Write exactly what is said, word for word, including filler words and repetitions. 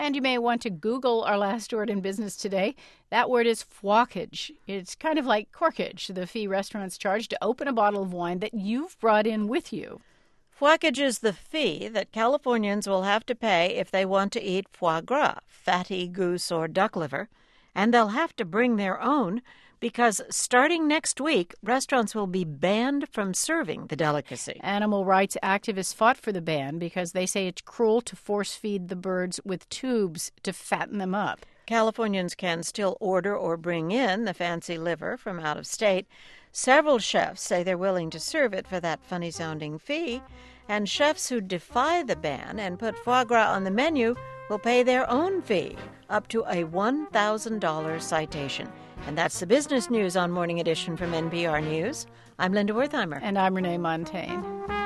And you may want to Google our last word in business today. That word is foickage. It's kind of like corkage, the fee restaurants charge to open a bottle of wine that you've brought in with you. Foickage is the fee that Californians will have to pay if they want to eat foie gras, fatty goose or duck liver, and they'll have to bring their own because starting next week, restaurants will be banned from serving the delicacy. Animal rights activists fought for the ban because they say it's cruel to force-feed the birds with tubes to fatten them up. Californians can still order or bring in the fancy liver from out of state. Several chefs say they're willing to serve it for that funny-sounding fee, and chefs who defy the ban and put foie gras on the menu will pay their own fee, up to a one thousand dollars citation. And that's the business news on Morning Edition from N P R News. I'm Linda Wertheimer. And I'm Renee Montaigne.